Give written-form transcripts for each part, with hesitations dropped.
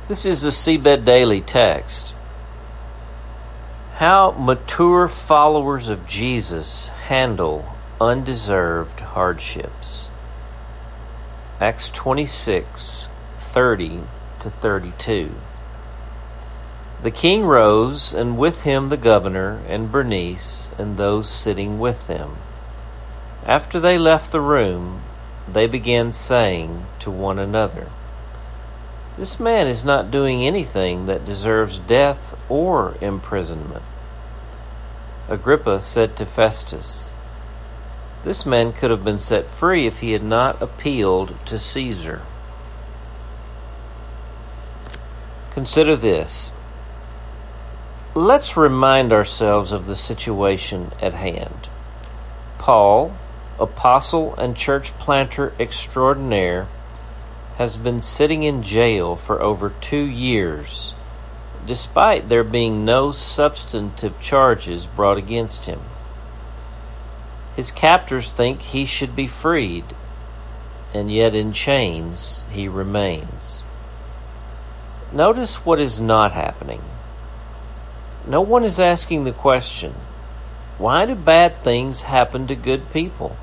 This is the Seabed Daily text. How mature followers of Jesus handle undeserved hardships. Acts 26:30-32. The king rose, and with him the governor and Bernice and those sitting with them. After they left the room, they began saying to one another, "This man is not doing anything that deserves death or imprisonment." Agrippa said to Festus, "This man could have been set free if he had not appealed to Caesar." Consider this. Let's remind ourselves of the situation at hand. Paul, apostle and church planter extraordinaire, has been sitting in jail for over 2 years, despite there being no substantive charges brought against him. His captors think he should be freed, and yet in chains he remains. Notice what is not happening. No one is asking the question, why do bad things happen to good people?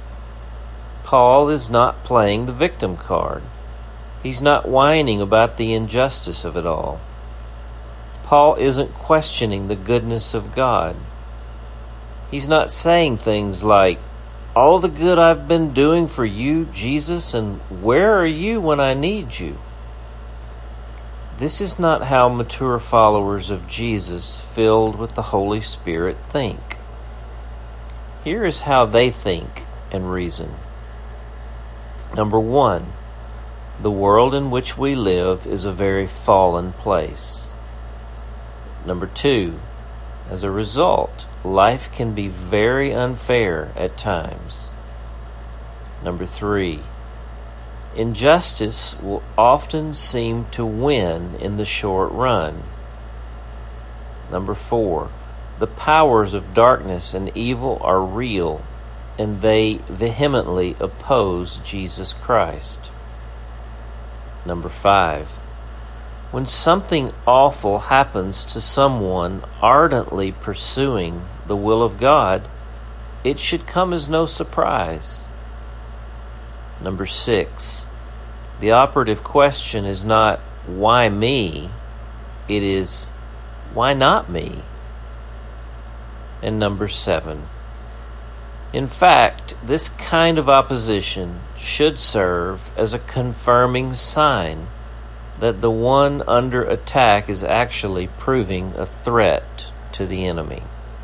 Paul is not playing the victim card. He's not whining about the injustice of it all. Paul isn't questioning the goodness of God. He's not saying things like, "All the good I've been doing for you, Jesus, and where are you when I need you?" This is not how mature followers of Jesus, filled with the Holy Spirit, think. Here is how they think and reason. Number 1, the world in which we live is a very fallen place. Number 2, as a result, life can be very unfair at times. Number 3, injustice will often seem to win in the short run. Number 4, the powers of darkness and evil are real, and they vehemently oppose Jesus Christ. Number 5, when something awful happens to someone ardently pursuing the will of God, it should come as no surprise. Number 6, the operative question is not, why me? It is, why not me? And number 7, in fact, this kind of opposition should serve as a confirming sign that the one under attack is actually proving a threat to the enemy.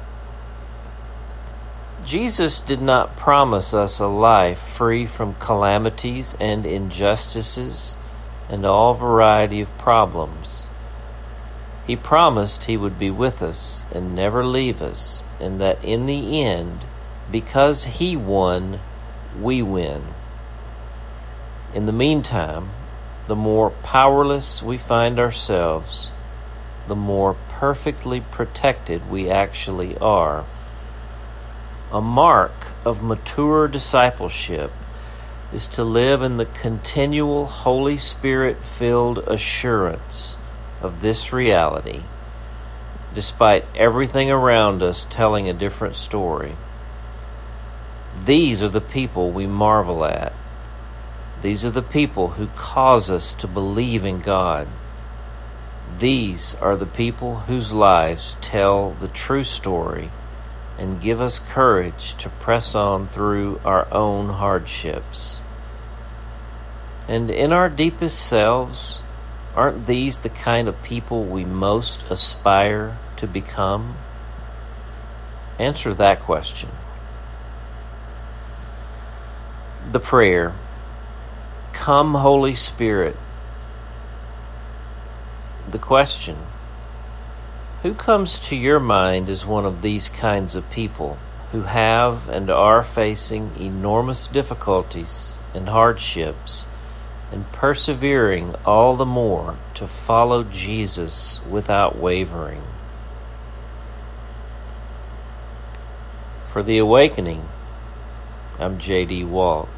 Jesus did not promise us a life free from calamities and injustices and all variety of problems. He promised he would be with us and never leave us, and that in the end, because he won, we win. In the meantime, the more powerless we find ourselves, the more perfectly protected we actually are. A mark of mature discipleship is to live in the continual Holy Spirit-filled assurance of this reality, despite everything around us telling a different story. These are the people we marvel at. These are the people who cause us to believe in God. These are the people whose lives tell the true story and give us courage to press on through our own hardships. And in our deepest selves, aren't these the kind of people we most aspire to become? Answer that question. The prayer, "Come, Holy Spirit." The question, who comes to your mind as one of these kinds of people who have and are facing enormous difficulties and hardships and persevering all the more to follow Jesus without wavering? For The Awakening, I'm J.D. Walt.